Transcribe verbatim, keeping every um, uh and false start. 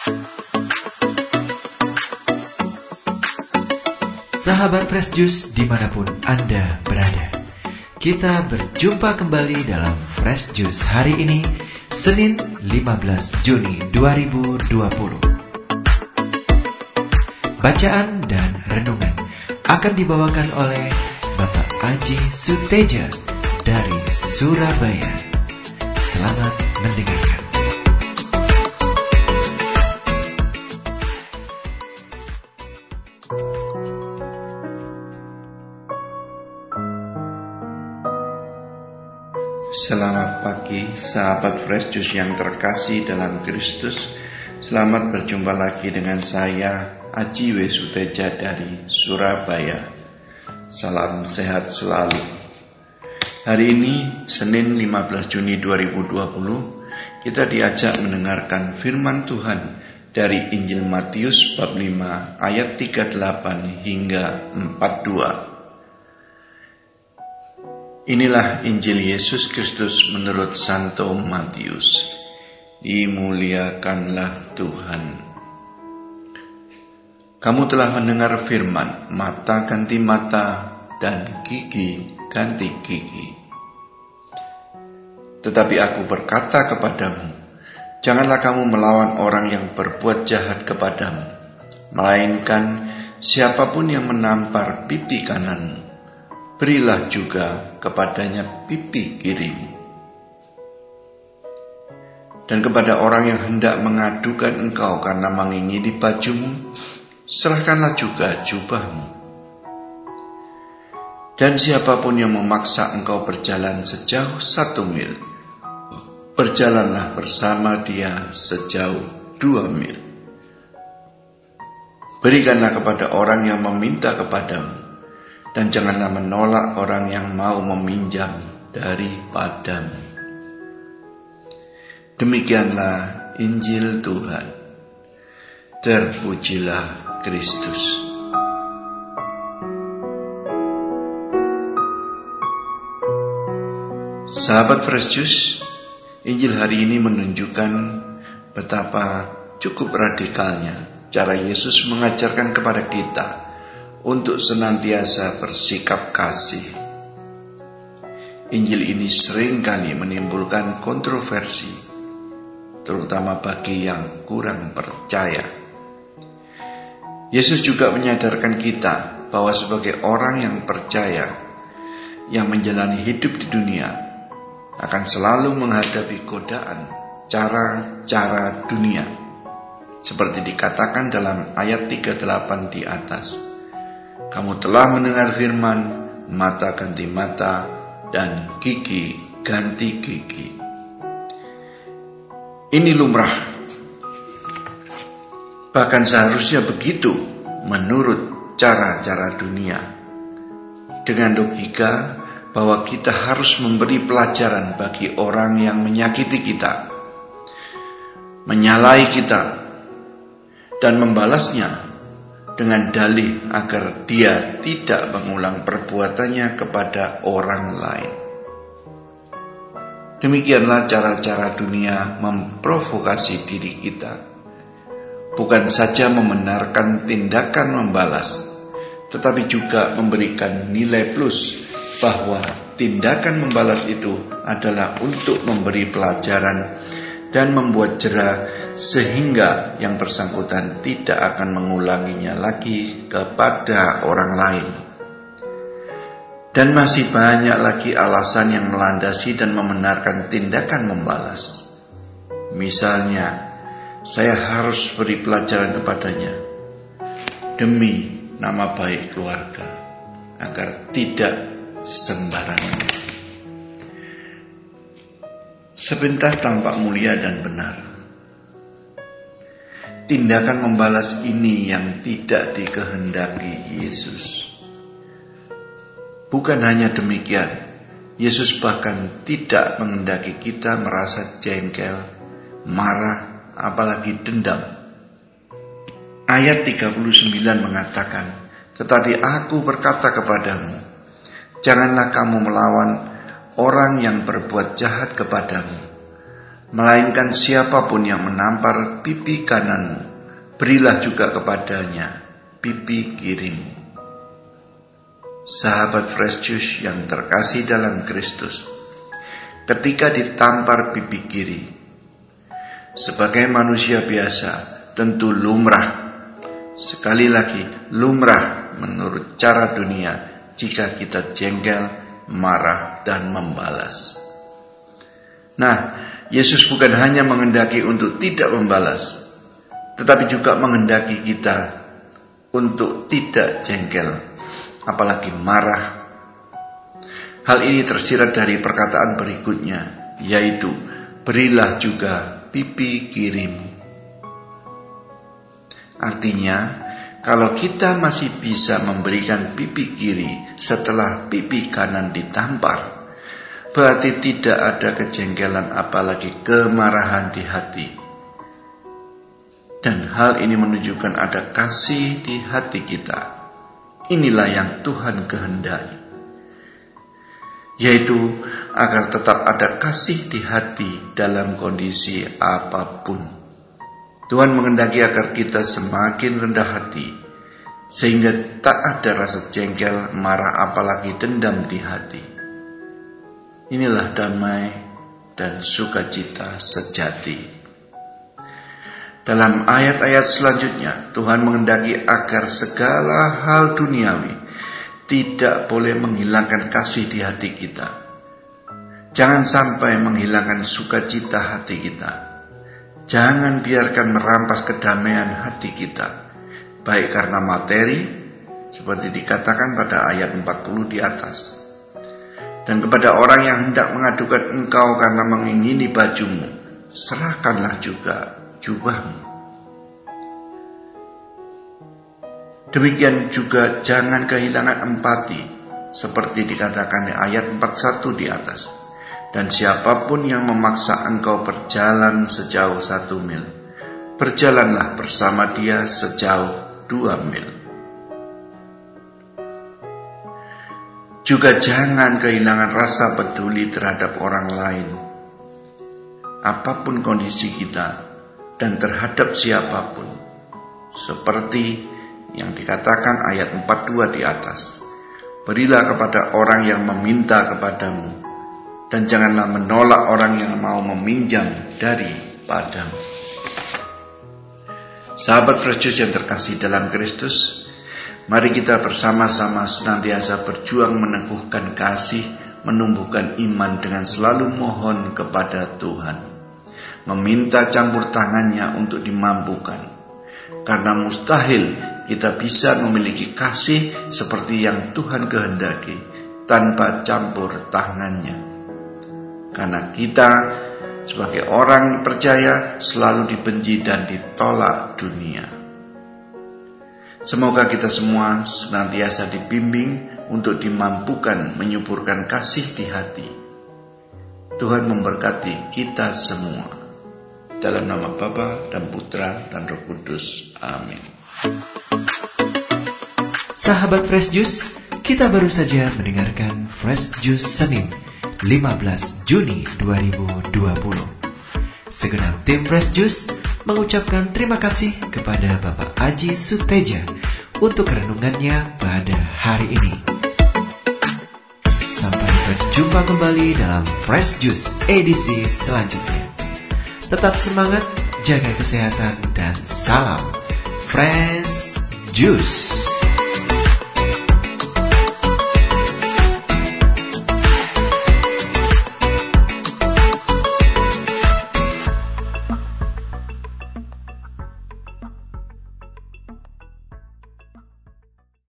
Sahabat Fresh Juice dimanapun Anda berada, kita berjumpa kembali dalam Fresh Juice hari ini, Senin lima belas Juni dua ribu dua puluh. Bacaan dan renungan akan dibawakan oleh Bapak Aji Suteja dari Surabaya. Selamat mendengarkan. Selamat pagi sahabat Fresh Juice yang terkasih dalam Kristus. Selamat berjumpa lagi dengan saya Aji W. Suteja dari Surabaya. Salam sehat selalu. Hari ini Senin lima belas Juni dua ribu dua puluh, kita diajak mendengarkan firman Tuhan dari Injil Matius bab lima ayat tiga puluh delapan hingga empat puluh dua. Inilah Injil Yesus Kristus menurut Santo Matius. Dimuliakanlah Tuhan. Kamu telah mendengar firman, mata ganti mata dan gigi ganti gigi. Tetapi aku berkata kepadamu, janganlah kamu melawan orang yang berbuat jahat kepadamu, melainkan siapapun yang menampar pipi kananmu, berilah juga kepadanya pipi kirimu. Dan kepada orang yang hendak mengadukan engkau karena mengingini bajumu, serahkanlah juga jubahmu. Dan siapapun yang memaksa engkau berjalan sejauh satu mil, berjalanlah bersama dia sejauh dua mil. Berikanlah kepada orang yang meminta kepadamu, dan janganlah menolak orang yang mau meminjam daripadamu. Demikianlah Injil Tuhan. Terpujilah Kristus. Sahabat Fresh Juice, Injil hari ini menunjukkan betapa cukup radikalnya cara Yesus mengajarkan kepada kita untuk senantiasa bersikap kasih. Injil ini seringkali menimbulkan kontroversi, terutama bagi yang kurang percaya. Yesus juga menyadarkan kita bahwa sebagai orang yang percaya, yang menjalani hidup di dunia, akan selalu menghadapi godaan cara-cara dunia, seperti dikatakan dalam ayat tiga puluh delapan di atas. Kamu telah mendengar firman, mata ganti mata dan gigi ganti gigi. Ini lumrah. Bahkan seharusnya begitu menurut cara-cara dunia. Dengan logika bahwa kita harus memberi pelajaran bagi orang yang menyakiti kita, menyalahi kita, dan membalasnya dengan dalih agar dia tidak mengulang perbuatannya kepada orang lain. Demikianlah cara-cara dunia memprovokasi diri kita. Bukan saja membenarkan tindakan membalas, tetapi juga memberikan nilai plus bahwa tindakan membalas itu adalah untuk memberi pelajaran dan membuat jera, sehingga yang bersangkutan tidak akan mengulanginya lagi kepada orang lain. Dan masih banyak lagi alasan yang melandasi dan membenarkan tindakan membalas. Misalnya, saya harus beri pelajaran kepadanya demi nama baik keluarga, agar tidak sembarangan. Sepintas tampak mulia dan benar. Tindakan membalas ini yang tidak dikehendaki Yesus. Bukan hanya demikian, Yesus bahkan tidak menghendaki kita merasa jengkel, marah, apalagi dendam. Ayat tiga puluh sembilan mengatakan, tetapi aku berkata kepadamu, janganlah kamu melawan orang yang berbuat jahat kepadamu, melainkan siapapun yang menampar pipi kananmu, berilah juga kepadanya pipi kirimu. Sahabat Fresh Juice yang terkasih dalam Kristus, ketika ditampar pipi kiri, sebagai manusia biasa tentu lumrah, sekali lagi lumrah menurut cara dunia jika kita jengkel, marah, dan membalas. Nah, Yesus bukan hanya menghendaki untuk tidak membalas, tetapi juga menghendaki kita untuk tidak jengkel, apalagi marah. Hal ini tersirat dari perkataan berikutnya, yaitu berilah juga pipi kirimu. Artinya, kalau kita masih bisa memberikan pipi kiri setelah pipi kanan ditampar, berarti tidak ada kejengkelan apalagi kemarahan di hati. Dan hal ini menunjukkan ada kasih di hati kita. Inilah yang Tuhan kehendaki, yaitu agar tetap ada kasih di hati dalam kondisi apapun. Tuhan menghendaki agar kita semakin rendah hati, sehingga tak ada rasa jengkel, marah, apalagi dendam di hati. Inilah damai dan sukacita sejati. Dalam ayat-ayat selanjutnya, Tuhan menghendaki agar segala hal duniawi tidak boleh menghilangkan kasih di hati kita. Jangan sampai menghilangkan sukacita hati kita. Jangan biarkan merampas kedamaian hati kita, baik karena materi, seperti dikatakan pada ayat empat puluh di atas, dan kepada orang yang hendak mengadukan engkau karena mengingini bajumu, serahkanlah juga jubahmu. Demikian juga jangan kehilangan empati, seperti dikatakan di ayat empat puluh satu di atas. Dan siapapun yang memaksa engkau berjalan sejauh satu mil, berjalanlah bersama dia sejauh dua mil. Juga jangan kehilangan rasa peduli terhadap orang lain, apapun kondisi kita dan terhadap siapapun, seperti yang dikatakan ayat empat puluh dua di atas. Berilah kepada orang yang meminta kepadamu, dan janganlah menolak orang yang mau meminjam daripadamu. Sahabat Fresh Juice yang terkasih dalam Kristus, mari kita bersama-sama senantiasa berjuang meneguhkan kasih, menumbuhkan iman dengan selalu mohon kepada Tuhan, meminta campur tangannya untuk dimampukan, karena mustahil kita bisa memiliki kasih seperti yang Tuhan kehendaki tanpa campur tangannya. Karena kita sebagai orang percaya selalu dibenci dan ditolak dunia. Semoga kita semua senantiasa dibimbing untuk dimampukan menyuburkan kasih di hati. Tuhan memberkati kita semua. Dalam nama Bapa dan Putra dan Roh Kudus. Amin. Sahabat Fresh Juice, kita baru saja mendengarkan Fresh Juice Senin lima belas Juni dua ribu dua puluh. Segenap tim Fresh Juice mengucapkan terima kasih kepada Bapak Aji Suteja untuk renungannya pada hari ini. Sampai berjumpa kembali dalam Fresh Juice edisi selanjutnya. Tetap semangat, jaga kesehatan, dan salam Fresh Juice.